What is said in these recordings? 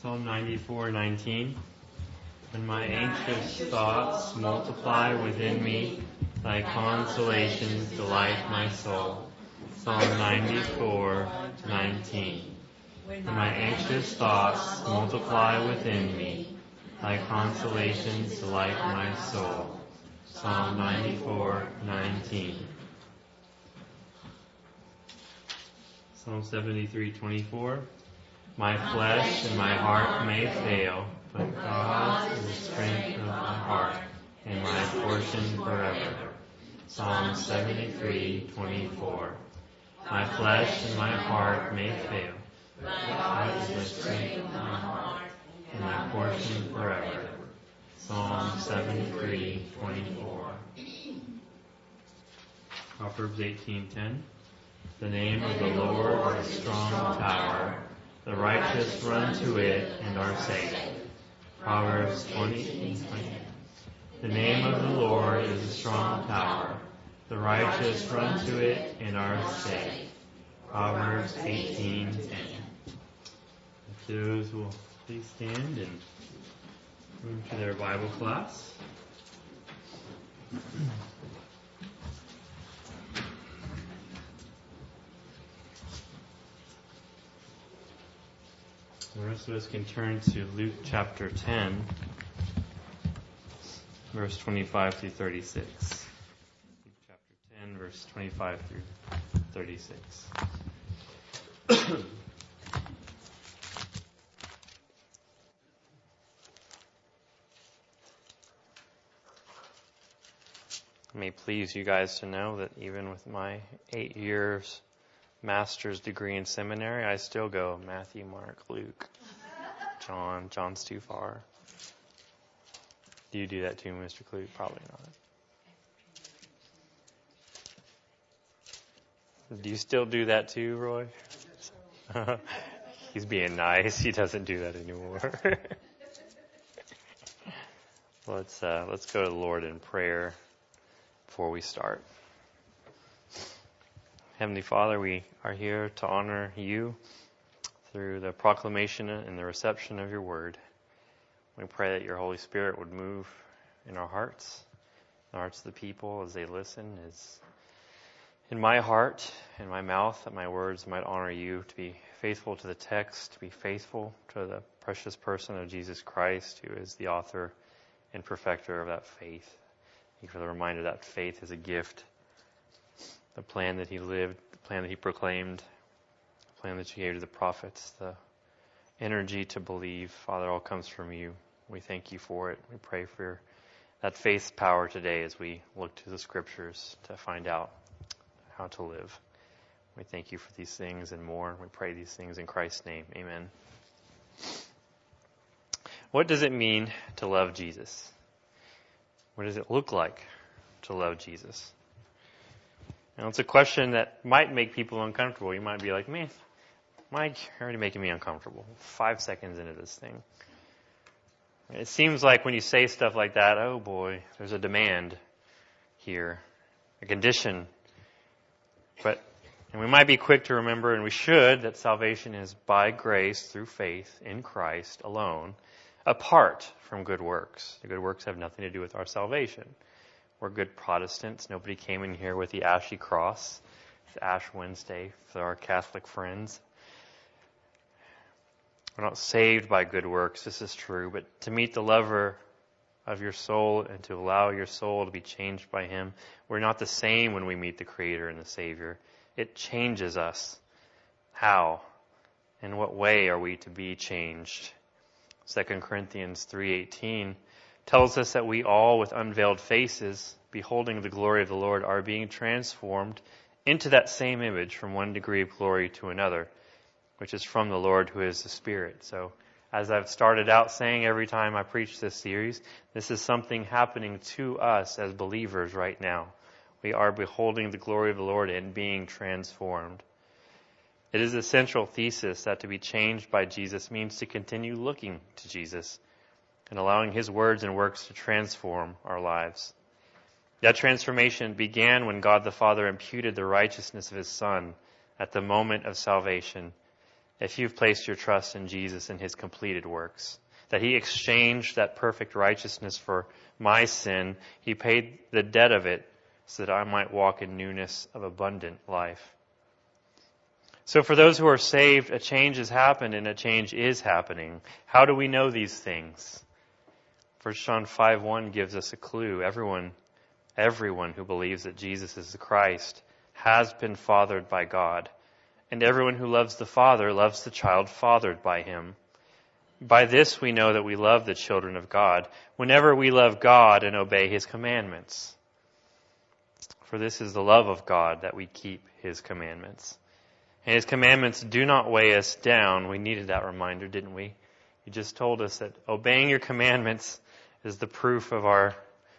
Psalm 94:19. When my anxious thoughts multiply within me, thy consolations delight my soul. Psalm 94:19. When my anxious thoughts multiply within me, thy consolations delight my soul. Psalm 94:19. Psalm 73:24. My flesh and my heart may fail, but God is the strength of my heart and my portion forever. Psalm 73:24. My flesh and my heart may fail, but God is the strength of my heart and my portion forever. Psalm 73:24. Proverbs 18:10. The name of the Lord is a strong tower. The righteous run to it and are safe. Proverbs 20:20. The name of the Lord is a strong tower. The righteous run to it and are safe. Proverbs 18:10. If those will please stand and move to their Bible class. The rest of us can turn to Luke chapter 10, verse 25 through 36. Luke chapter 10, verse 25 through 36. It may please you guys to know that even with my 8 years master's degree in seminary, I still go Matthew, Mark, Luke, John. John's too far. Do you do that too, Mr. Clute? Probably not. Do you still do that too, Roy? He's being nice. He doesn't do that anymore. Let's go to the Lord in prayer before we start. Heavenly Father, we are here to honor you through the proclamation and the reception of your word. We pray that your Holy Spirit would move in our hearts, the hearts of the people as they listen, as in my heart and my mouth, that my words might honor you, to be faithful to the text, to be faithful to the precious person of Jesus Christ, who is the author and perfecter of that faith. Thank you for the reminder that faith is a gift. The plan that he lived, the plan that he proclaimed, the plan that you gave to the prophets, the energy to believe, Father, all comes from you. We thank you for it. We pray for that faith's power today as we look to the scriptures to find out how to live. We thank you for these things and more. We pray these things in Christ's name. Amen. What does it mean to love Jesus? What does it look like to love Jesus? Now, it's a question that might make people uncomfortable. You might be like, man, Mike, you're already making me uncomfortable. 5 seconds into this thing. It seems like when you say stuff like that, oh boy, there's a demand here, a condition. And we might be quick to remember, and we should, that salvation is by grace through faith in Christ alone, apart from good works. The good works have nothing to do with our salvation. We're good Protestants. Nobody came in here with the ashy cross. It's Ash Wednesday for our Catholic friends. We're not saved by good works, this is true, but to meet the lover of your soul and to allow your soul to be changed by him, we're not the same when we meet the Creator and the Savior. It changes us. How? In what way are we to be changed? 2 Corinthians 3:18 tells us that we all, with unveiled faces, beholding the glory of the Lord, are being transformed into that same image from one degree of glory to another, which is from the Lord who is the Spirit. So, as I've started out saying every time I preach this series, this is something happening to us as believers right now. We are beholding the glory of the Lord and being transformed. It is a central thesis that to be changed by Jesus means to continue looking to Jesus and allowing his words and works to transform our lives. That transformation began when God the Father imputed the righteousness of his Son at the moment of salvation. if you've placed your trust in Jesus and his completed works, that he exchanged that perfect righteousness for my sin. He paid the debt of it so that I might walk in newness of abundant life. So for those who are saved, a change has happened and a change is happening. How do we know these things? 1 John 5:1 gives us a clue. Everyone who believes that Jesus is the Christ has been fathered by God. And everyone who loves the Father loves the child fathered by him. By this we know that we love the children of God, whenever we love God and obey his commandments. For this is the love of God, that we keep his commandments. And his commandments do not weigh us down. We needed that reminder, didn't we? You just told us that obeying your commandments is the proof of our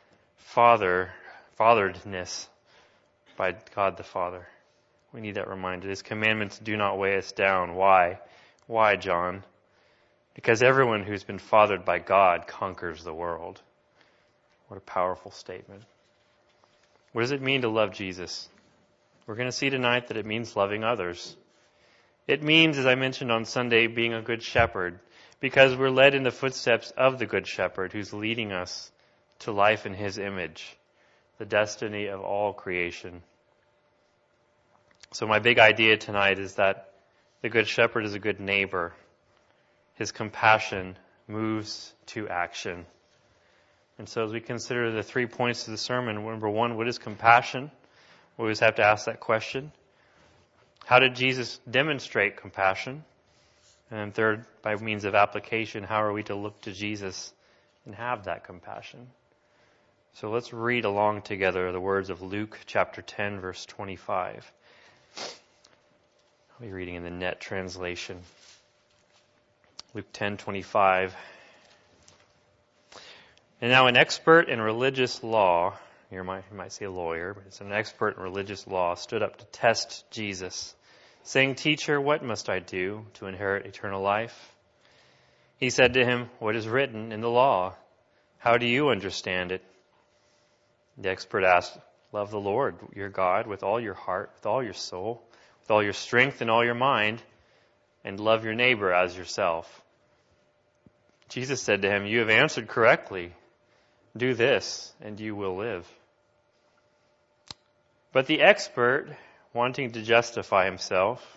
fatheredness by God the Father. We need that reminder. His commandments do not weigh us down. Why? Why, John? Because everyone who's been fathered by God conquers the world. What a powerful statement. What does it mean to love Jesus? We're going to see tonight that it means loving others. It means, as I mentioned on Sunday, being a good shepherd, because we're led in the footsteps of the good shepherd who's leading us to life in his image, the destiny of all creation. So my big idea tonight is that the good shepherd is a good neighbor. His compassion moves to action. And so as we consider the 3 points of the sermon, number 1, what is compassion? We always have to ask that question. How did Jesus demonstrate compassion? And third, by means of application, how are we to look to Jesus and have that compassion? So let's read along together the words of Luke chapter 10, verse 25. I'll be reading in the Net translation. Luke 10:25. And now an expert in religious law, you might say a lawyer, but it's an expert in religious law, stood up to test Jesus, saying, "Teacher, what must I do to inherit eternal life?" He said to him, "What is written in the law? How do you understand it?" The expert asked, "Love the Lord, your God, with all your heart, with all your soul, with all your strength and all your mind, and love your neighbor as yourself." Jesus said to him, "You have answered correctly. Do this, and you will live." But the expert, wanting to justify himself,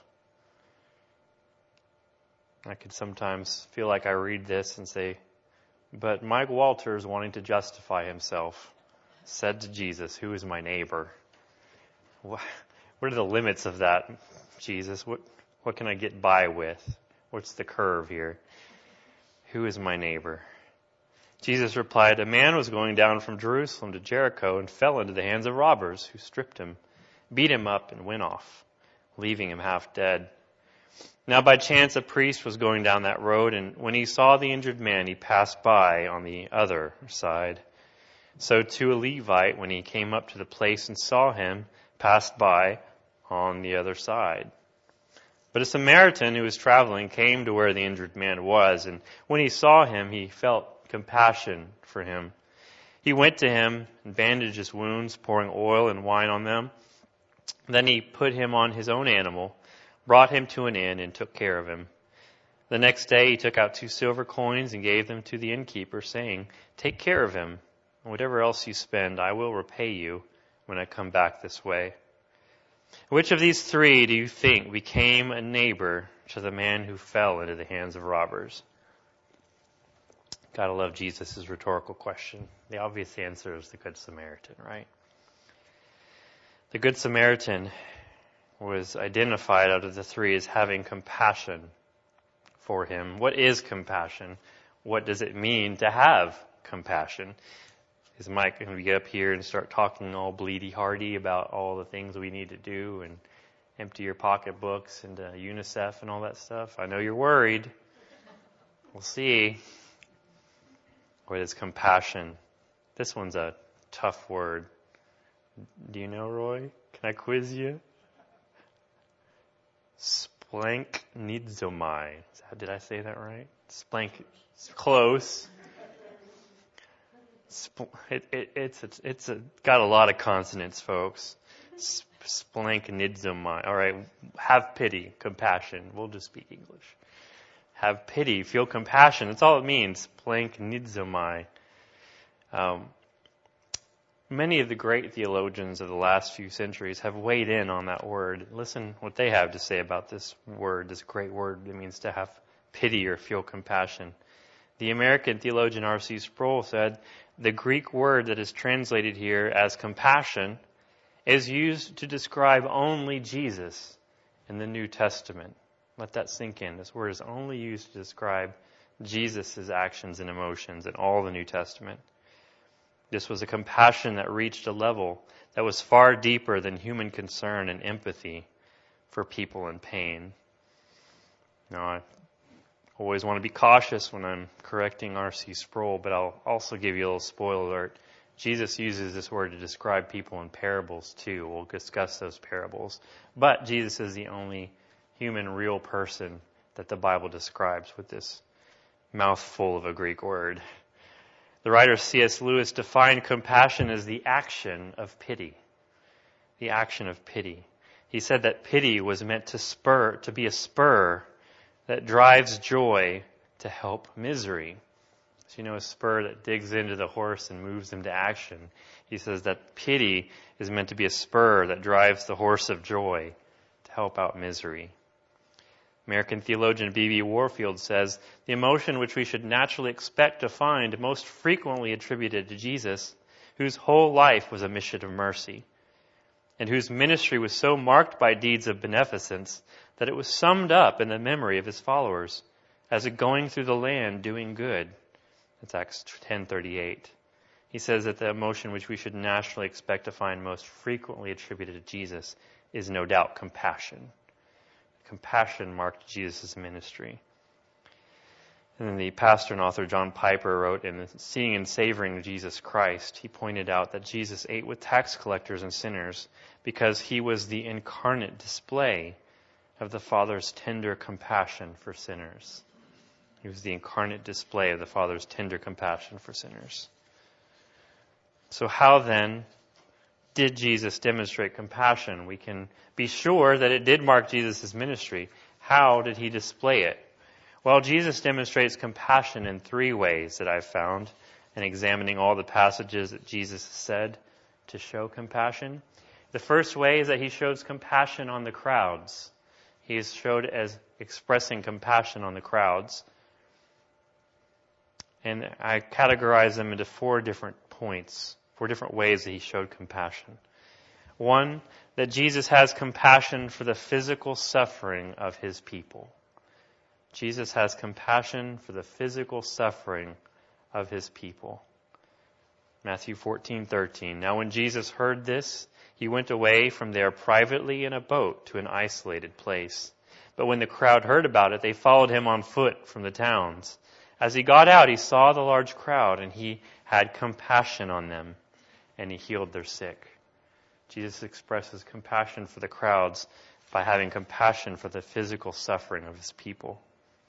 I could sometimes feel like I read this and say, but Mike Walters, wanting to justify himself, said to Jesus, "Who is my neighbor?" What are the limits of that, Jesus? What can I get by with? What's the curve here? Who is my neighbor? Jesus replied, "A man was going down from Jerusalem to Jericho and fell into the hands of robbers, who stripped him, beat him up, and went off, leaving him half dead. Now by chance a priest was going down that road, and when he saw the injured man, he passed by on the other side. So too a Levite, when he came up to the place and saw him, passed by on the other side. But a Samaritan who was traveling came to where the injured man was, and when he saw him, he felt compassion for him. He went to him and bandaged his wounds, pouring oil and wine on them. Then he put him on his own animal, brought him to an inn, and took care of him. The next day he took out 2 silver coins and gave them to the innkeeper, saying, 'Take care of him, and whatever else you spend, I will repay you when I come back this way.' Which of these 3 do you think became a neighbor to the man who fell into the hands of robbers?" Gotta love Jesus' rhetorical question. The obvious answer is the Good Samaritan, right? The Good Samaritan was identified out of the 3 as having compassion for him. What is compassion? What does it mean to have compassion? Is Mike going to get up here and start talking all bleedy-hearty about all the things we need to do and empty your pocketbooks into UNICEF and all that stuff? I know you're worried. We'll see. What is compassion? This one's a tough word. Do you know, Roy? Can I quiz you? Splanchnizomai. Did I say that right? Close. It's got a lot of consonants, folks. Splanchnidzomai. All right, have pity, compassion. We'll just speak English. Have pity, feel compassion. That's all it means. Splanchnidzomai. Many of the great theologians of the last few centuries have weighed in on that word. Listen what they have to say about this word, this great word. It means to have pity or feel compassion. The American theologian R.C. Sproul said, the Greek word that is translated here as compassion is used to describe only Jesus in the New Testament. Let that sink in. This word is only used to describe Jesus' actions and emotions in all the New Testament. This was a compassion that reached a level that was far deeper than human concern and empathy for people in pain. Now, I always want to be cautious when I'm correcting R.C. Sproul, but I'll also give you a little spoiler alert. Jesus uses this word to describe people in parables too. We'll discuss those parables. But Jesus is the only human, real person that the Bible describes with this mouthful of a Greek word. The writer C.S. Lewis defined compassion as the action of pity. The action of pity. He said that pity was meant to be a spur that drives joy to help misery. So you know, a spur that digs into the horse and moves him to action. He says that pity is meant to be a spur that drives the horse of joy to help out misery. American theologian B.B. Warfield says, the emotion which we should naturally expect to find most frequently attributed to Jesus, whose whole life was a mission of mercy, and whose ministry was so marked by deeds of beneficence that it was summed up in the memory of his followers as a going through the land doing good. That's Acts 10:38. He says that the emotion which we should naturally expect to find most frequently attributed to Jesus is no doubt compassion. Compassion marked Jesus' ministry. And then the pastor and author John Piper wrote, in Seeing and Savoring Jesus Christ, he pointed out that Jesus ate with tax collectors and sinners because he was the incarnate display of the Father's tender compassion for sinners. He was the incarnate display of the Father's tender compassion for sinners. So how then did Jesus demonstrate compassion? We can be sure that it did mark Jesus' ministry. How did he display it? Well, Jesus demonstrates compassion in three ways that I've found in examining all the passages that Jesus said to show compassion. The first way is that he shows compassion on the crowds. He is showed as expressing compassion on the crowds. And I categorize them into four different points, four different ways that he showed compassion. One, that Jesus has compassion for the physical suffering of his people. Jesus has compassion for the physical suffering of his people. Matthew 14:13. Now when Jesus heard this, he went away from there privately in a boat to an isolated place. But when the crowd heard about it, they followed him on foot from the towns. As he got out, he saw the large crowd, and he had compassion on them, and he healed their sick. Jesus expresses compassion for the crowds by having compassion for the physical suffering of his people.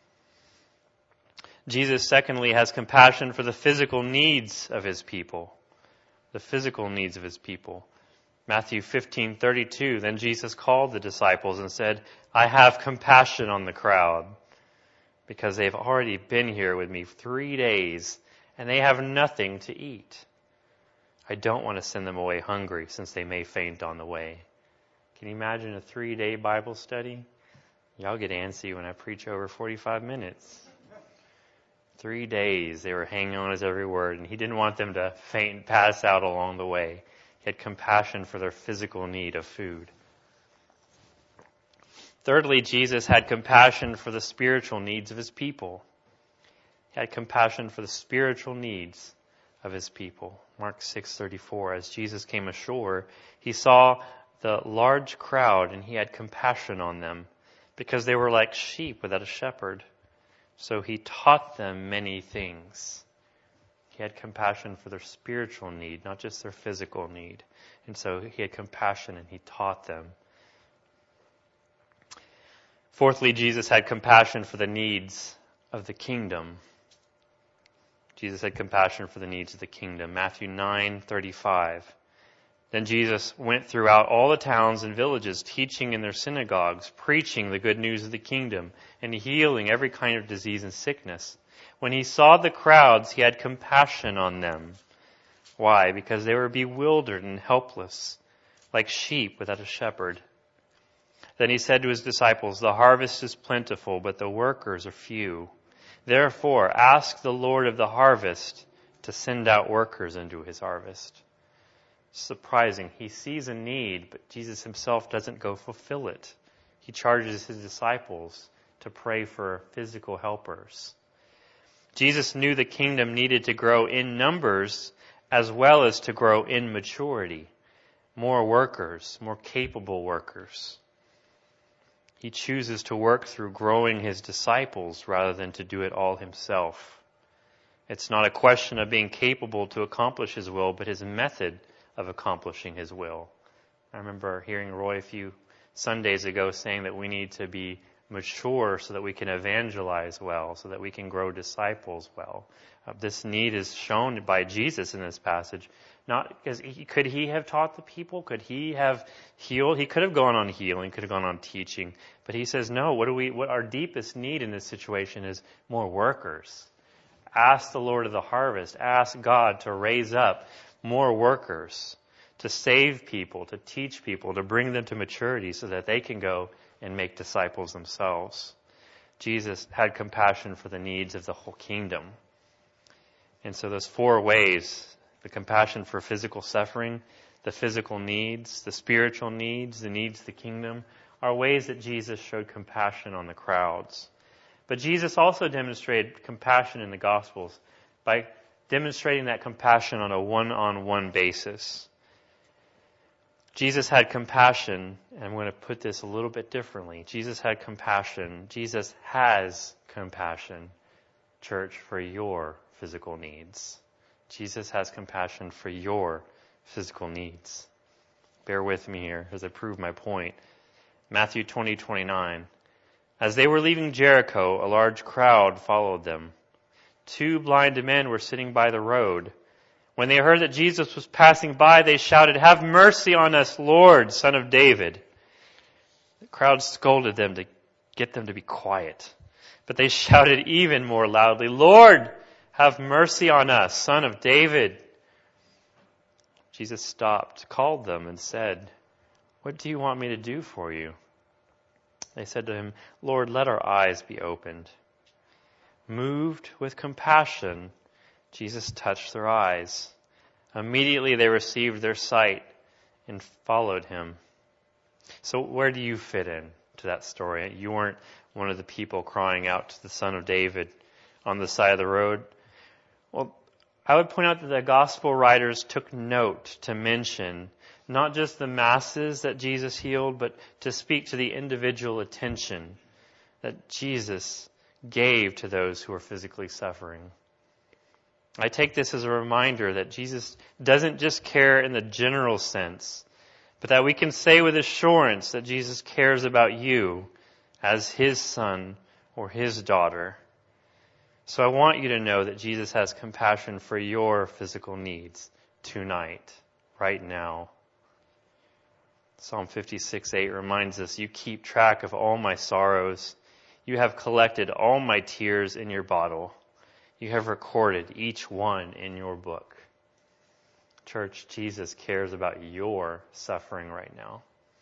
Jesus, secondly, has compassion for the physical needs of his people. The physical needs of his people. Matthew 15:32, then Jesus called the disciples and said, I have compassion on the crowd because they've already been here with me 3 days and they have nothing to eat. I don't want to send them away hungry since they may faint on the way. Can you imagine a 3-day Bible study? Y'all get antsy when I preach over 45 minutes. 3 days they were hanging on his every word, and he didn't want them to faint and pass out along the way. He had compassion for their physical need of food. Thirdly, Jesus had compassion for the spiritual needs of his people. He had compassion for the spiritual needs of his people. Mark 6:34, as Jesus came ashore, he saw the large crowd, and he had compassion on them because they were like sheep without a shepherd. So he taught them many things. He had compassion for their spiritual need, not just their physical need. And so he had compassion and he taught them. Fourthly, Jesus had compassion for the needs of the kingdom. Jesus had compassion for the needs of the kingdom. Matthew 9:35. Then Jesus went throughout all the towns and villages, teaching in their synagogues, preaching the good news of the kingdom, and healing every kind of disease and sickness. When he saw the crowds, he had compassion on them. Why? Because they were bewildered and helpless, like sheep without a shepherd. Then he said to his disciples, "The harvest is plentiful, but the workers are few. Therefore, ask the Lord of the harvest to send out workers into his harvest." Surprising. He sees a need, but Jesus himself doesn't go fulfill it. He charges his disciples to pray for physical helpers. Jesus knew the kingdom needed to grow in numbers as well as to grow in maturity. More workers, more capable workers. He chooses to work through growing his disciples rather than to do it all himself. It's not a question of being capable to accomplish his will, but his method of accomplishing his will. I remember hearing Roy a few Sundays ago saying that we need to be mature so that we can evangelize well, so that we can grow disciples well. This need is shown by Jesus in this passage. Not because could he have taught the people? Could he have healed? He could have gone on healing, could have gone on teaching. But he says, no, what our deepest need in this situation is more workers. Ask the Lord of the harvest. Ask God to raise up more workers, to save people, to teach people, to bring them to maturity so that they can go and make disciples themselves. Jesus had compassion for the needs of the whole kingdom. And so those four ways, the compassion for physical suffering, the physical needs, the spiritual needs, the needs of the kingdom, are ways that Jesus showed compassion on the crowds. But Jesus also demonstrated compassion in the Gospels by demonstrating that compassion on a one-on-one basis. Jesus had compassion, and I'm going to put this a little bit differently. Jesus had compassion. Jesus has compassion, church, for your physical needs. Jesus has compassion for your physical needs. Bear with me here as I prove my point. Matthew 20:29. As they were leaving Jericho, a large crowd followed them. 2 blind men were sitting by the road. When they heard that Jesus was passing by, they shouted, "Have mercy on us, Lord, Son of David." The crowd scolded them to get them to be quiet. But they shouted even more loudly, "Lord, have mercy on us, Son of David." Jesus stopped, called them, and said, "What do you want me to do for you?" They said to him, "Lord, let our eyes be opened." Moved with compassion, Jesus touched their eyes. Immediately they received their sight and followed him. So where do you fit in to that story? You weren't one of the people crying out to the Son of David on the side of the road. Well, I would point out that the gospel writers took note to mention not just the masses that Jesus healed, but to speak to the individual attention that Jesus gave to those who are physically suffering. I take this as a reminder that Jesus doesn't just care in the general sense, but that we can say with assurance that Jesus cares about you as his son or his daughter. So I want you to know that Jesus has compassion for your physical needs tonight, right now. Psalm 56:8 reminds us, "You keep track of all my sorrows. You have collected all my tears in your bottle. You have recorded each one in your book." Church, Jesus cares about your suffering right now.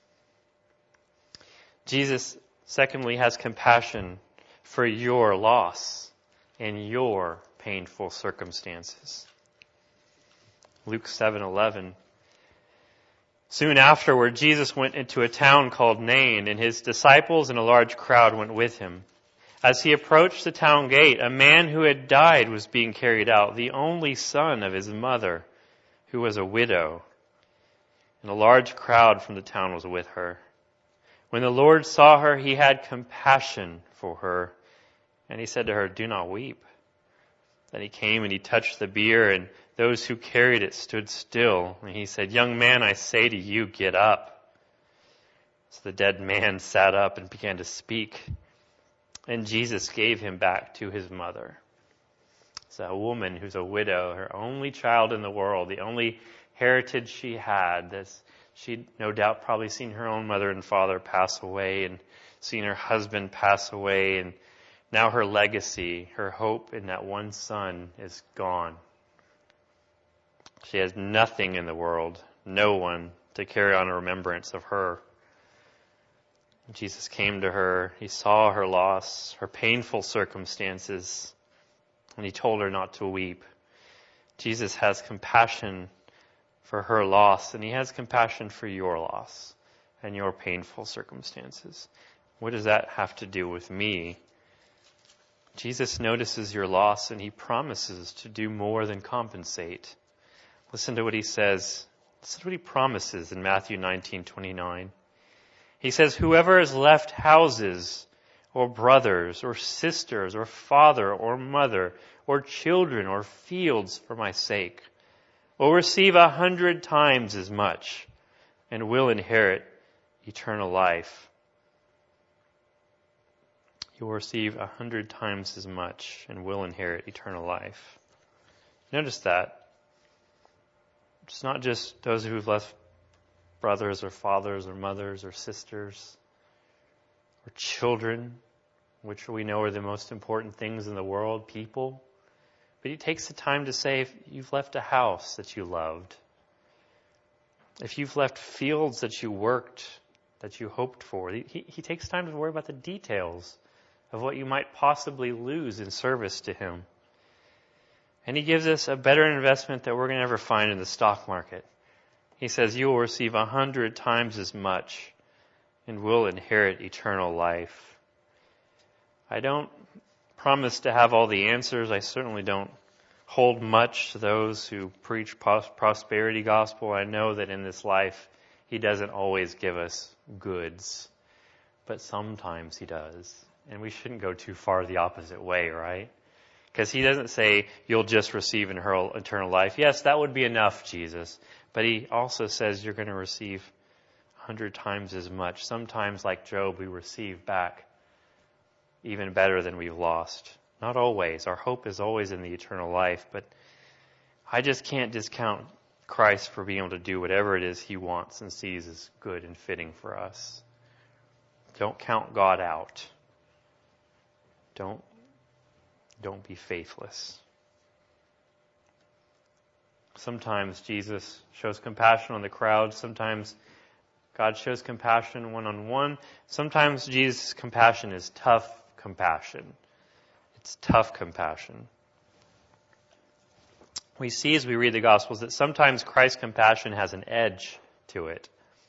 Jesus, secondly, has compassion for your loss and your painful circumstances. Luke 7:11. Soon afterward, Jesus went into a town called Nain, and his disciples and a large crowd went with him. As he approached the town gate, a man who had died was being carried out, the only son of his mother, who was a widow. And a large crowd from the town was with her. When the Lord saw her, he had compassion for her, and he said to her, "Do not weep." Then he came and he touched the bier, and those who carried it stood still. And he said, "Young man, I say to you, get up." So the dead man sat up and began to speak. And Jesus gave him back to his mother. So a woman who's a widow, her only child in the world, the only heritage she had. She'd no doubt probably seen her own mother and father pass away and seen her husband pass away, and now her legacy, her hope in that one son is gone. She has nothing in the world, no one to carry on a remembrance of her. Jesus came to her. He saw her loss, her painful circumstances, and he told her not to weep. Jesus has compassion for her loss, and he has compassion for your loss and your painful circumstances. What does that have to do with me? Jesus notices your loss, and he promises to do more than compensate. Listen to what he says. Listen to what he promises in Matthew 19:29. He says, "Whoever has left houses or brothers or sisters or father or mother or children or fields for my sake will receive 100 times as much and will inherit eternal life." You will receive 100 times as much and will inherit eternal life. Notice that. It's not just those who've left brothers or fathers or mothers or sisters or children, which we know are the most important things in the world, people. But he takes the time to say, if you've left a house that you loved, if you've left fields that you worked, that you hoped for, he takes time to worry about the details of what you might possibly lose in service to him. And he gives us a better investment that we're going to ever find in the stock market. He says, you will receive 100 times as much and will inherit eternal life. I don't promise to have all the answers. I certainly don't hold much to those who preach prosperity gospel. I know that in this life, he doesn't always give us goods, but sometimes he does. And we shouldn't go too far the opposite way, right? Because he doesn't say, you'll just receive eternal life. Yes, that would be enough, Jesus. But he also says you're going to receive 100 times as much. Sometimes, like Job, we receive back even better than we've lost. Not always. Our hope is always in the eternal life. But I just can't discount Christ for being able to do whatever it is he wants and sees as good and fitting for us. Don't count God out. Don't be faithless. Sometimes Jesus shows compassion on the crowd. Sometimes God shows compassion one-on-one. Sometimes Jesus' compassion is tough compassion. It's tough compassion. We see as we read the Gospels that sometimes Christ's compassion has an edge to it.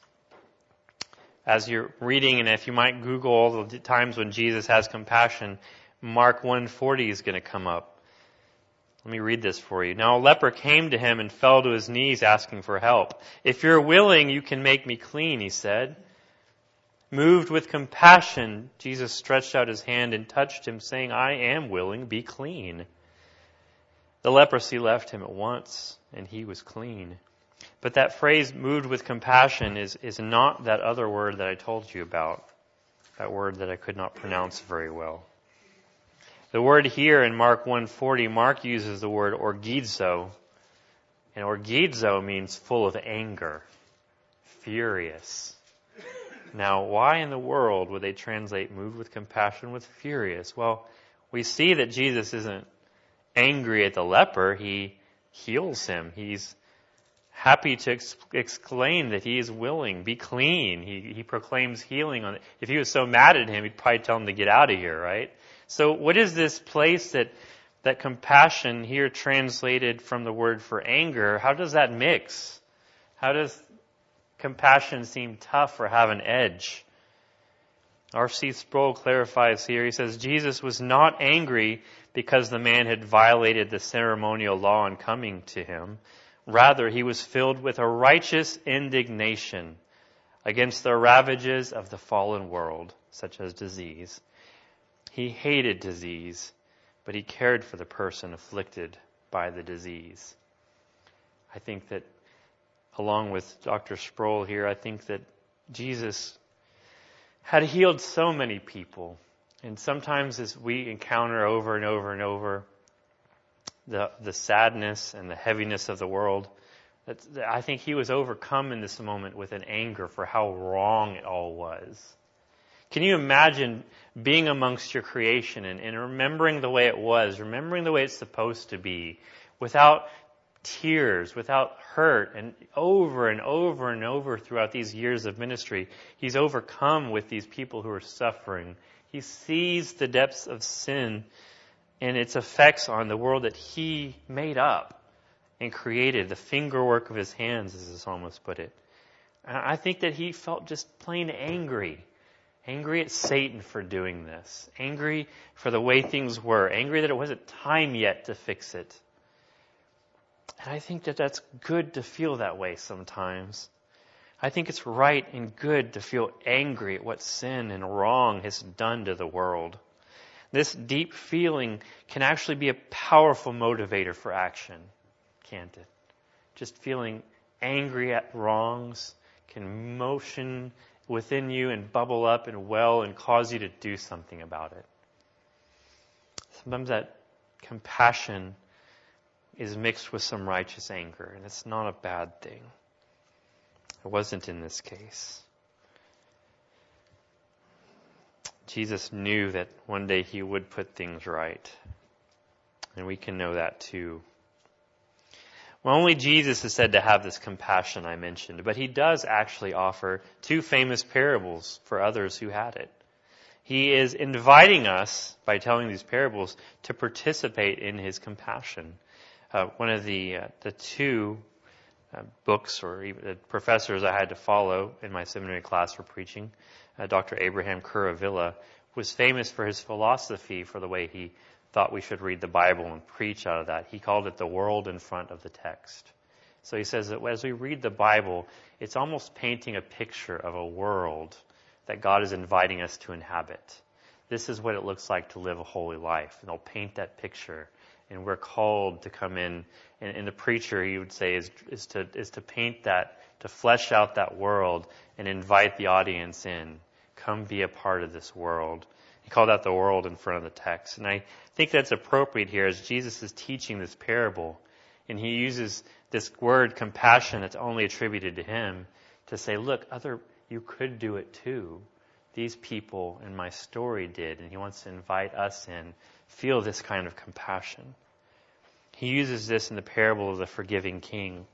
As you're reading, and if you might Google all the times when Jesus has compassion, Mark 1:40 is going to come up. Let me read this for you. Now a leper came to him and fell to his knees asking for help. "If you're willing, you can make me clean," he said. Moved with compassion, Jesus stretched out his hand and touched him, saying, "I am willing, be clean." The leprosy left him at once, and he was clean. But that phrase, moved with compassion, is not that other word that I told you about, that word that I could not pronounce very well. The word here in Mark 1:40, Mark uses the word orgizo. And orgizo means full of anger, furious. Now, why in the world would they translate moved with compassion with furious? Well, we see that Jesus isn't angry at the leper. He heals him. He's happy to exclaim that he is willing, be clean. He proclaims healing on it. If he was so mad at him, he'd probably tell him to get out of here, right? So what is this place that compassion here translated from the word for anger, how does that mix? How does compassion seem tough or have an edge? R.C. Sproul clarifies here. He says, Jesus was not angry because the man had violated the ceremonial law in coming to him. Rather, he was filled with a righteous indignation against the ravages of the fallen world, such as disease. He hated disease, but he cared for the person afflicted by the disease. I think that, along with Dr. Sproul here, I think that Jesus had healed so many people. And sometimes as we encounter over and over and over the sadness and the heaviness of the world, I think he was overcome in this moment with an anger for how wrong it all was. Can you imagine being amongst your creation and remembering the way it was, remembering the way it's supposed to be, without tears, without hurt, and over and over and over throughout these years of ministry, he's overcome with these people who are suffering. He sees the depths of sin and its effects on the world that he made up and created, the fingerwork of his hands, as the psalmist put it. And I think that he felt just plain angry. Angry at Satan for doing this. Angry for the way things were. Angry that it wasn't time yet to fix it. And I think that that's good to feel that way sometimes. I think it's right and good to feel angry at what sin and wrong has done to the world. This deep feeling can actually be a powerful motivator for action, can't it? Just feeling angry at wrongs can motion within you and bubble up and well and cause you to do something about it. Sometimes that compassion is mixed with some righteous anger, and it's not a bad thing. It wasn't in this case. Jesus knew that one day he would put things right, and we can know that too. Well, only Jesus is said to have this compassion I mentioned, but he does actually offer two famous parables for others who had it. He is inviting us, by telling these parables, to participate in his compassion. One of the two books or even professors I had to follow in my seminary class for preaching, Dr. Abraham Kuravilla, was famous for his philosophy for the way he thought we should read the Bible and preach out of that. He called it the world in front of the text. So he says that as we read the Bible, it's almost painting a picture of a world that God is inviting us to inhabit. This is what it looks like to live a holy life. And they'll paint that picture. And we're called to come in. And the preacher, he would say, is to paint that, to flesh out that world and invite the audience in. Come be a part of this world. He called that the world in front of the text. And I think that's appropriate here as Jesus is teaching this parable. And he uses this word compassion that's only attributed to him to say, look, you could do it too. These people in my story did. And he wants to invite us in. Feel this kind of compassion. He uses this in the parable of the forgiving king.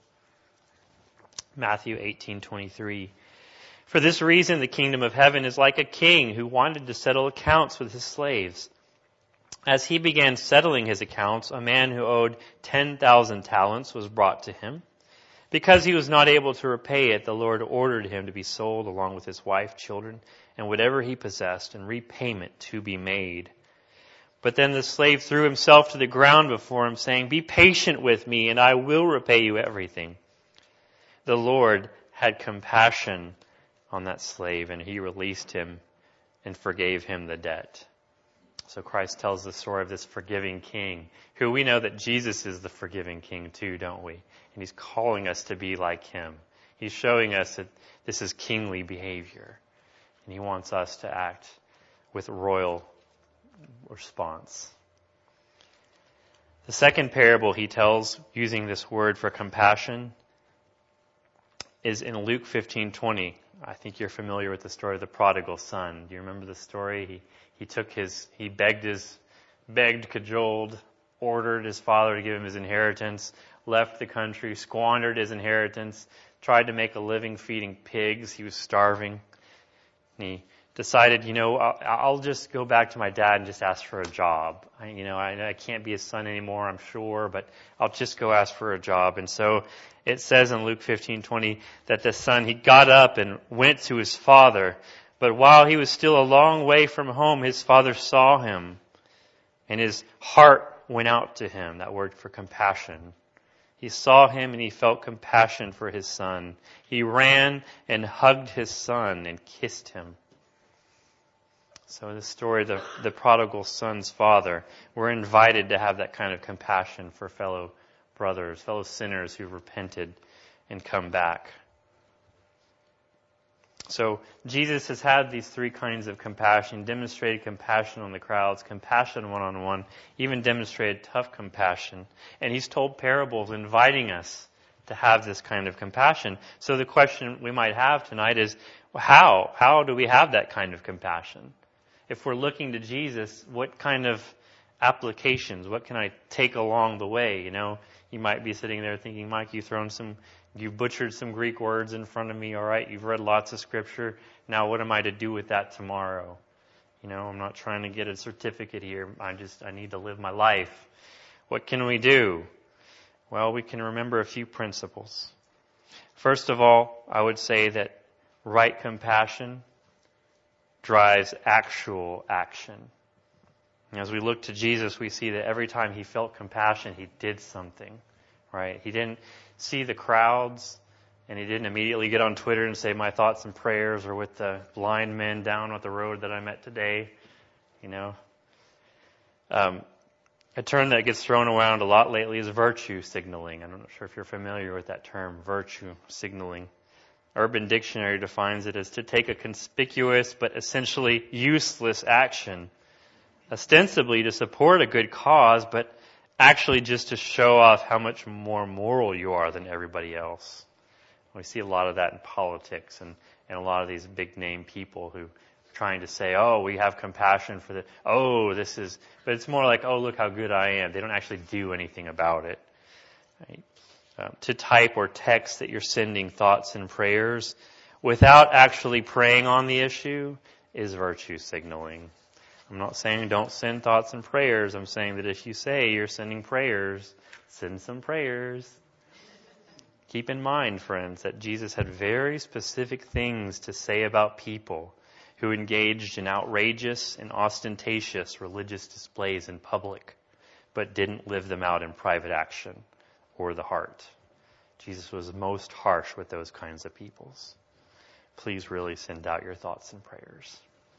Matthew 18:23. For this reason, the kingdom of heaven is like a king who wanted to settle accounts with his slaves. As he began settling his accounts, a man who owed 10,000 talents was brought to him. Because he was not able to repay it, the Lord ordered him to be sold along with his wife, children, and whatever he possessed, and repayment to be made. But then the slave threw himself to the ground before him, saying, "Be patient with me, and I will repay you everything." The Lord had compassion on that slave, and he released him and forgave him the debt. So Christ tells the story of this forgiving king, who we know that Jesus is the forgiving king too, don't we? And he's calling us to be like him. He's showing us that this is kingly behavior. And he wants us to act with royal response. The second parable he tells, using this word for compassion, is in Luke 15:20. I think you're familiar with the story of the prodigal son. Do you remember the story? He begged, cajoled, ordered his father to give him his inheritance, left the country, squandered his inheritance, tried to make a living feeding pigs. He was starving. And he decided, I'll just go back to my dad and just ask for a job. I can't be his son anymore, I'm sure, but I'll just go ask for a job. And so it says in Luke 15:20 that the son, he got up and went to his father. But while he was still a long way from home, his father saw him, and his heart went out to him, that word for compassion. He saw him and he felt compassion for his son. He ran and hugged his son and kissed him. So in the story of the prodigal son's father, we're invited to have that kind of compassion for fellow brothers, fellow sinners who've repented and come back. So Jesus has had these three kinds of compassion, demonstrated compassion on the crowds, compassion one-on-one, even demonstrated tough compassion. And he's told parables inviting us to have this kind of compassion. So the question we might have tonight is, how? How do we have that kind of compassion? If we're looking to Jesus, what kind of applications, what can I take along the way? You might be sitting there thinking, Mike, you've butchered some Greek words in front of me, all right? You've read lots of scripture. Now what am I to do with that tomorrow? I'm not trying to get a certificate here. I need to live my life. What can we do? Well, we can remember a few principles. First of all, I would say that right compassion drives actual action. As we look to Jesus, we see that every time he felt compassion, he did something, right? He didn't see the crowds, and he didn't immediately get on Twitter and say, my thoughts and prayers are with the blind men down at the road that I met today. A term that gets thrown around a lot lately is virtue signaling. I'm not sure if you're familiar with that term, virtue signaling. Urban Dictionary defines it as to take a conspicuous but essentially useless action, ostensibly to support a good cause, but actually just to show off how much more moral you are than everybody else. We see a lot of that in politics and a lot of these big name people who are trying to say, oh, we have compassion for the, but it's more like, oh, look how good I am. They don't actually do anything about it. Right? To type or text that you're sending thoughts and prayers without actually praying on the issue is virtue signaling. I'm not saying don't send thoughts and prayers. I'm saying that if you say you're sending prayers, send some prayers. Keep in mind, friends, that Jesus had very specific things to say about people who engaged in outrageous and ostentatious religious displays in public, but didn't live them out in private action or the heart. Jesus was most harsh with those kinds of peoples. Please really send out your thoughts and prayers.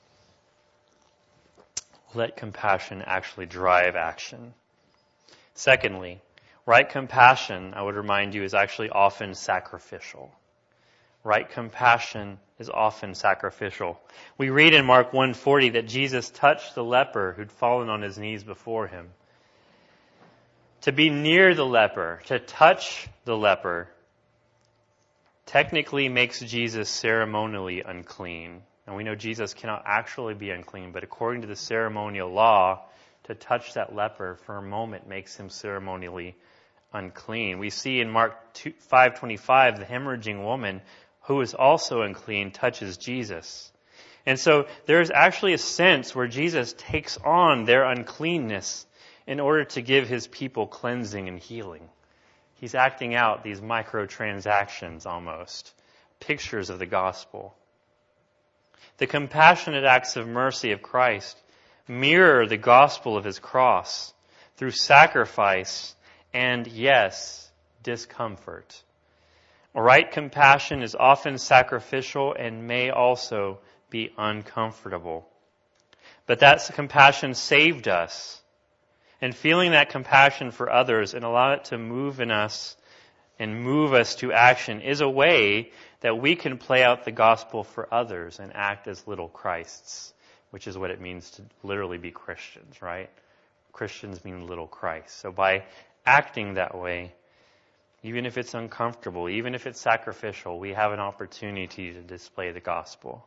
Let compassion actually drive action. Secondly, right compassion, I would remind you, is actually often sacrificial. Right compassion is often sacrificial. We read in Mark 1:40 that Jesus touched the leper who'd fallen on his knees before him. To be near the leper, to touch the leper, technically makes Jesus ceremonially unclean. And we know Jesus cannot actually be unclean, but according to the ceremonial law, to touch that leper for a moment makes him ceremonially unclean. We see in Mark 5:25, the hemorrhaging woman, who is also unclean, touches Jesus. And so there's actually a sense where Jesus takes on their uncleanness in order to give his people cleansing and healing. He's acting out these microtransactions almost, pictures of the gospel. The compassionate acts of mercy of Christ mirror the gospel of his cross through sacrifice and, yes, discomfort. Right compassion is often sacrificial and may also be uncomfortable. But that compassion saved us. And feeling that compassion for others and allow it to move in us and move us to action is a way that we can play out the gospel for others and act as little Christs, which is what it means to literally be Christians, right? Christians mean little Christ. So by acting that way, even if it's uncomfortable, even if it's sacrificial, we have an opportunity to display the gospel.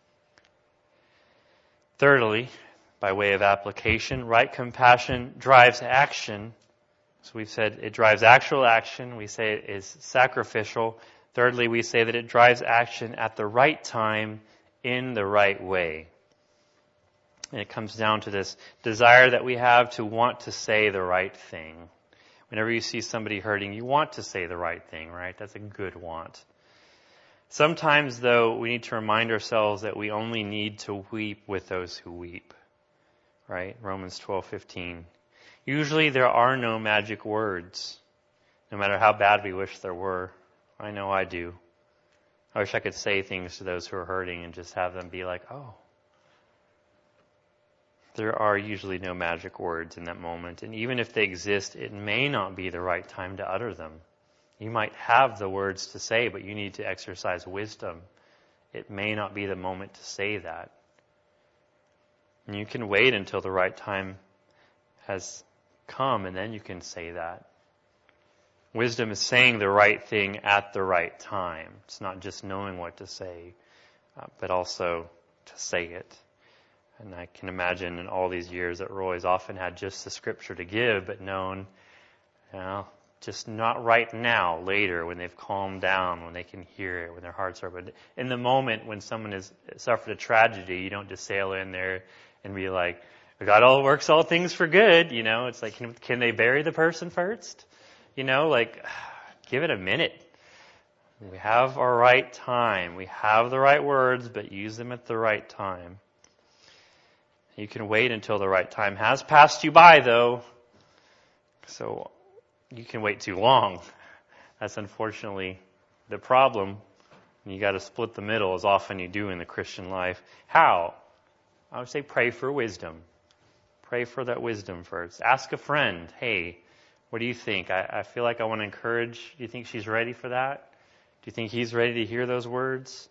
Thirdly, by way of application, right compassion drives action. So we've said it drives actual action. We say it is sacrificial. Thirdly, we say that it drives action at the right time in the right way. And it comes down to this desire that we have to want to say the right thing. Whenever you see somebody hurting, you want to say the right thing, right? That's a good want. Sometimes, though, we need to remind ourselves that we only need to weep with those who weep, right? Romans 12:15. Usually there are no magic words, no matter how bad we wish there were. I know I do. I wish I could say things to those who are hurting and just have them be like, oh. There are usually no magic words in that moment. And even if they exist, it may not be the right time to utter them. You might have the words to say, but you need to exercise wisdom. It may not be the moment to say that. And you can wait until the right time has come, and then you can say that. Wisdom is saying the right thing at the right time. It's not just knowing what to say, but also to say it. And I can imagine in all these years that Roy's often had just the scripture to give, but known, just not right now, later, when they've calmed down, when they can hear it, when their hearts are. But in the moment when someone has suffered a tragedy, you don't just sail in there and be like, God all works all things for good. It's like, can they bury the person first? Give it a minute. We have our right time. We have the right words, but use them at the right time. You can wait until the right time has passed you by, though. So you can wait too long. That's unfortunately the problem. You got to split the middle as often you do in the Christian life. How? I would say pray for wisdom. Pray for that wisdom first. Ask a friend, hey, what do you think? I feel like I want to encourage. Do you think she's ready for that? Do you think he's ready to hear those words?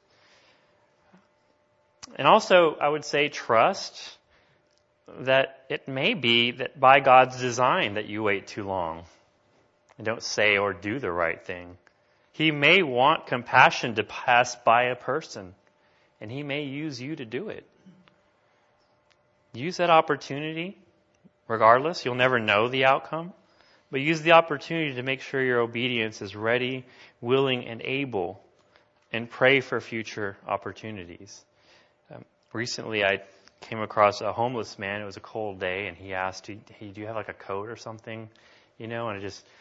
And also, I would say trust that it may be that by God's design that you wait too long and don't say or do the right thing. He may want compassion to pass by a person, and He may use you to do it. Use that opportunity, regardless. You'll never know the outcome. But use the opportunity to make sure your obedience is ready, willing, and able, and pray for future opportunities. Recently, I came across a homeless man. It was a cold day, and he asked, "Hey, do you have like a coat or something?" And I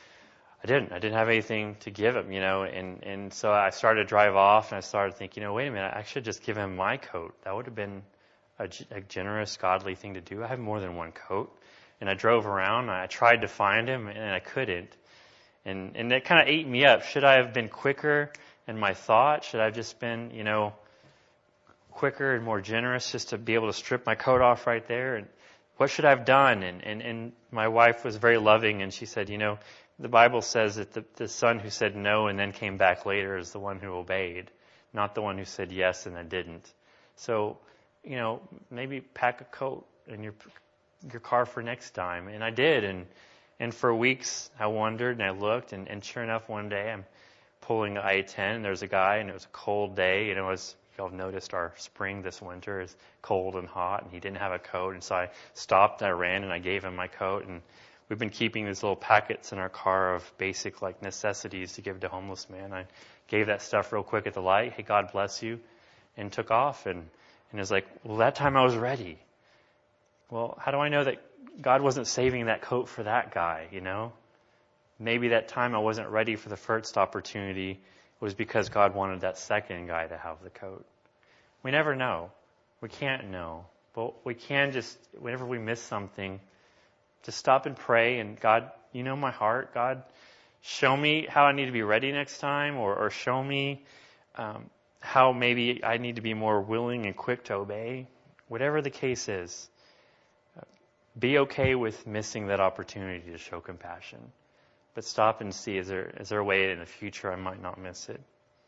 didn't have anything to give him, and so I started to drive off, and I started thinking, wait a minute, I should just give him my coat. That would have been a generous, godly thing to do. I have more than one coat. And I drove around, and I tried to find him, and I couldn't. And it kind of ate me up. Should I have been quicker in my thought? Should I have just been, quicker and more generous just to be able to strip my coat off right there? And what should I have done? And my wife was very loving, and she said, the Bible says that the son who said no and then came back later is the one who obeyed, not the one who said yes and then didn't. So, maybe pack a coat in your car for next time. And I did. And for weeks I wondered and I looked, and sure enough, one day I'm pulling I-10 and there's a guy, and it was a cold day. As y'all have noticed, our spring this winter is cold and hot, and he didn't have a coat. And so I stopped, I ran, and I gave him my coat. And we've been keeping these little packets in our car of basic necessities to give to homeless man. I gave that stuff real quick at the light. Hey, God bless you. And took off. And it was like, well, that time I was ready. Well, how do I know that God wasn't saving that coat for that guy, Maybe that time I wasn't ready for the first opportunity was because God wanted that second guy to have the coat. We never know. We can't know. But we can just, whenever we miss something, just stop and pray, and God, my heart. God, show me how I need to be ready next time, or show me how maybe I need to be more willing and quick to obey. Whatever the case is. Be okay with missing that opportunity to show compassion. But stop and see, is there a way in the future I might not miss it?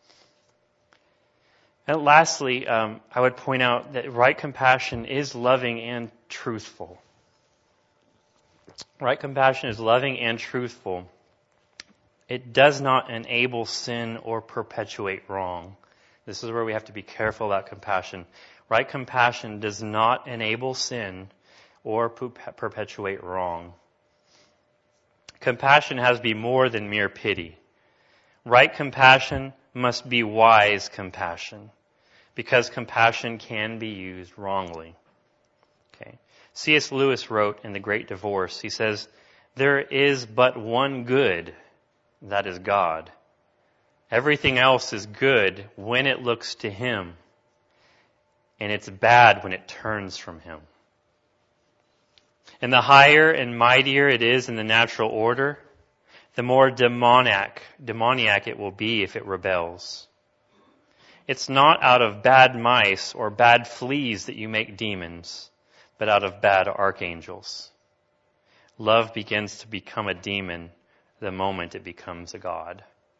And lastly, I would point out that right compassion is loving and truthful. Right compassion is loving and truthful. It does not enable sin or perpetuate wrong. This is where we have to be careful about compassion. Right compassion does not enable sin or perpetuate wrong. Compassion has to be more than mere pity. Right compassion must be wise compassion, because compassion can be used wrongly. Okay. C.S. Lewis wrote in The Great Divorce, he says, "There is but one good, that is God. Everything else is good when it looks to Him, and it's bad when it turns from Him. And the higher and mightier it is in the natural order, the more demoniac it will be if it rebels. It's not out of bad mice or bad fleas that you make demons, but out of bad archangels. Love begins to become a demon the moment it becomes a god."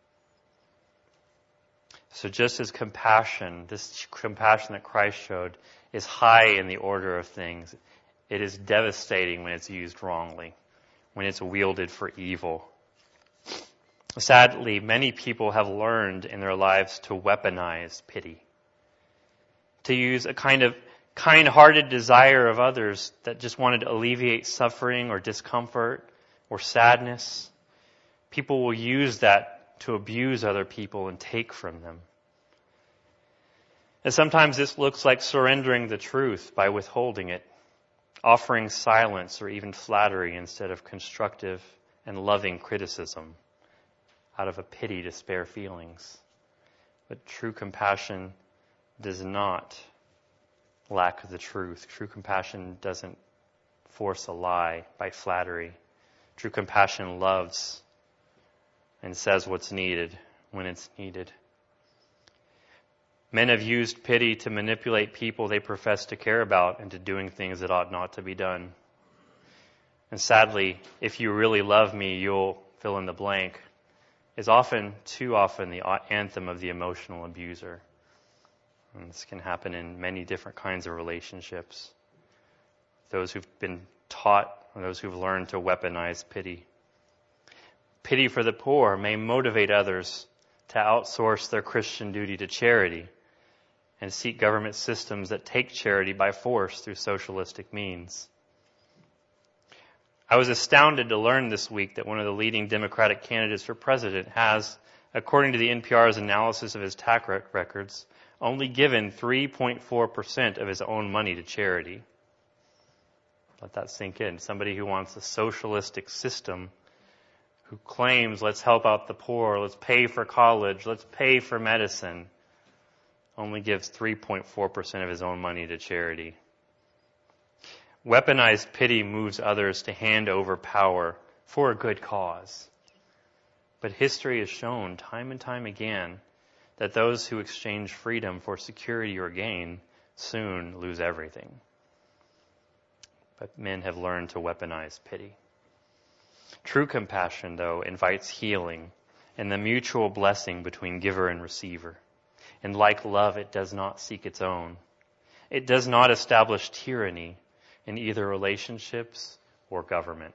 So just as compassion, this compassion that Christ showed, is high in the order of things, it is devastating when it's used wrongly, when it's wielded for evil. Sadly, many people have learned in their lives to weaponize pity, to use a kind of kind-hearted desire of others that just wanted to alleviate suffering or discomfort or sadness. People will use that to abuse other people and take from them. And sometimes this looks like surrendering the truth by withholding it, offering silence or even flattery instead of constructive and loving criticism out of a pity to spare feelings. But true compassion does not lack the truth. True compassion doesn't force a lie by flattery. True compassion loves and says what's needed when it's needed. Men have used pity to manipulate people they profess to care about into doing things that ought not to be done. And sadly, if you really love me, you'll fill in the blank, is too often the anthem of the emotional abuser. And this can happen in many different kinds of relationships. Those who've been taught, or those who've learned to weaponize pity. Pity for the poor may motivate others to outsource their Christian duty to charity and seek government systems that take charity by force through socialistic means. I was astounded to learn this week that one of the leading Democratic candidates for president has, according to the NPR's analysis of his tax records, only given 3.4% of his own money to charity. Let that sink in. Somebody who wants a socialistic system, who claims, let's help out the poor, let's pay for college, let's pay for medicine, only gives 3.4% of his own money to charity. Weaponized pity moves others to hand over power for a good cause. But history has shown time and time again that those who exchange freedom for security or gain soon lose everything. But men have learned to weaponize pity. True compassion, though, invites healing and the mutual blessing between giver and receiver. And like love, it does not seek its own. It does not establish tyranny in either relationships or government.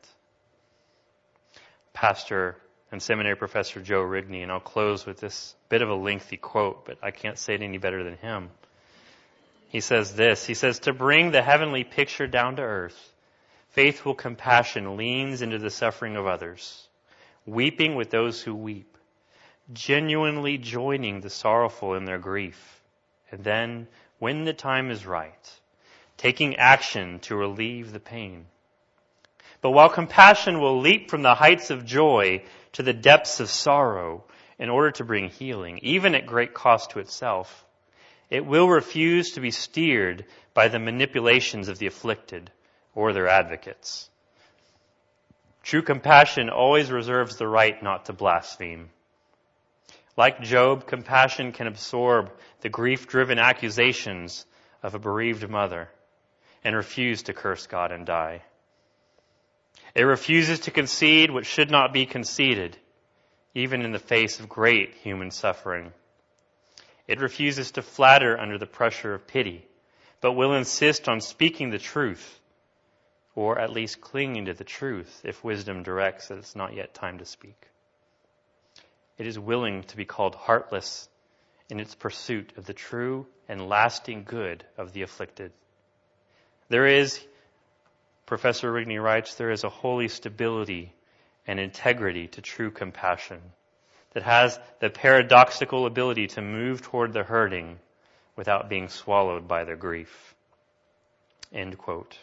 Pastor and seminary professor Joe Rigney, and I'll close with this bit of a lengthy quote, but I can't say it any better than him. He says this, to bring the heavenly picture down to earth, faithful compassion leans into the suffering of others, weeping with those who weep, genuinely joining the sorrowful in their grief, and then, when the time is right, taking action to relieve the pain. But while compassion will leap from the heights of joy to the depths of sorrow in order to bring healing, even at great cost to itself, it will refuse to be steered by the manipulations of the afflicted or their advocates. True compassion always reserves the right not to blaspheme. Like Job, compassion can absorb the grief-driven accusations of a bereaved mother and refuse to curse God and die. It refuses to concede what should not be conceded, even in the face of great human suffering. It refuses to flatter under the pressure of pity, but will insist on speaking the truth, or at least clinging to the truth if wisdom directs that it's not yet time to speak. It is willing to be called heartless in its pursuit of the true and lasting good of the afflicted. There is, Professor Rigney writes, there is a holy stability and integrity to true compassion that has the paradoxical ability to move toward the hurting without being swallowed by their grief. End quote.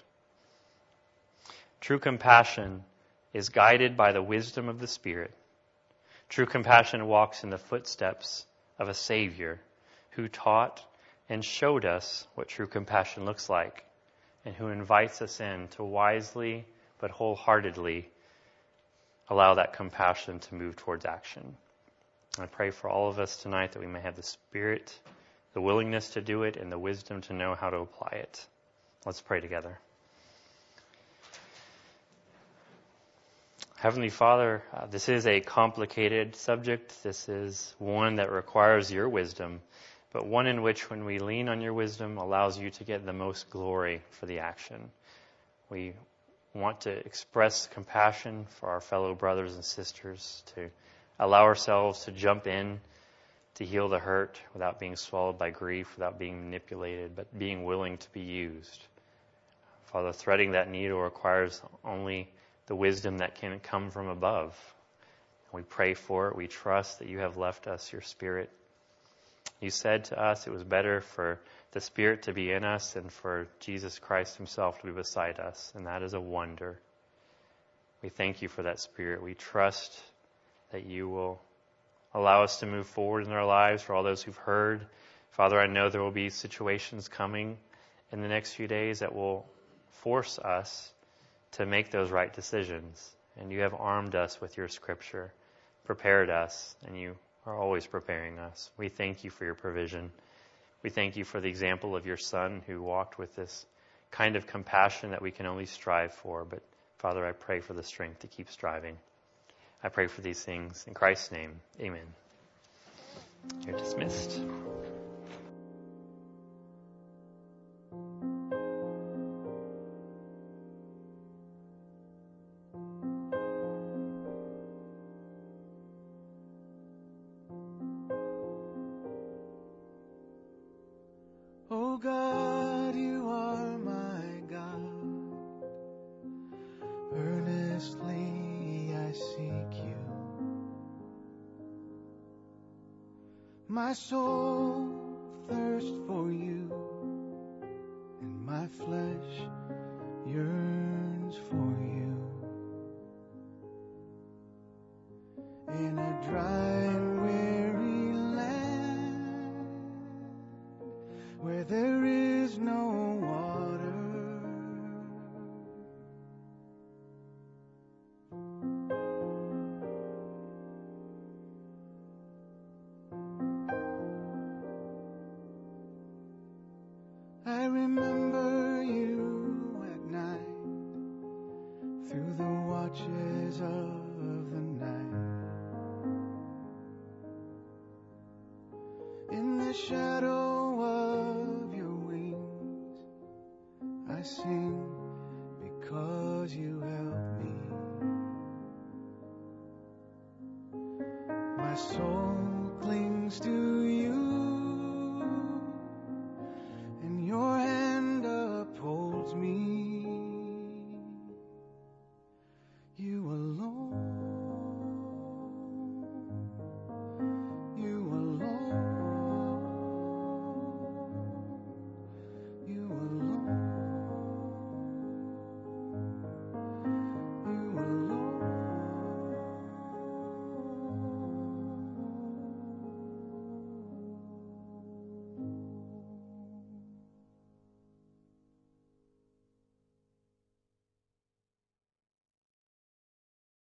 True compassion is guided by the wisdom of the Spirit. True compassion walks in the footsteps of a Savior who taught and showed us what true compassion looks like, and who invites us in to wisely but wholeheartedly allow that compassion to move towards action. I pray for all of us tonight that we may have the Spirit, the willingness to do it, and the wisdom to know how to apply it. Let's pray together. Heavenly Father, this is a complicated subject. This is one that requires your wisdom, but one in which, when we lean on your wisdom, allows you to get the most glory for the action. We want to express compassion for our fellow brothers and sisters, to allow ourselves to jump in to heal the hurt without being swallowed by grief, without being manipulated, but being willing to be used. Father, threading that needle requires only the wisdom that can come from above. We pray for it. We trust that you have left us your Spirit. You said to us it was better for the Spirit to be in us than for Jesus Christ himself to be beside us, and that is a wonder. We thank you for that Spirit. We trust that you will allow us to move forward in our lives. For all those who've heard, Father, I know there will be situations coming in the next few days that will force us to make those right decisions. And you have armed us with your Scripture, prepared us, and you are always preparing us. We thank you for your provision. We thank you for the example of your Son who walked with this kind of compassion that we can only strive for. But Father, I pray for the strength to keep striving. I pray for these things in Christ's name. Amen. You're dismissed. Oh God, you are my God. Earnestly I seek you. My soul thirsts for you, and my flesh yearns for you. In a dry and weary land, where there is no water, I remember you at night, through the watches of the night. In the shadow of your wings, I sing because you help me. My soul clings to you, and your hand upholds me. You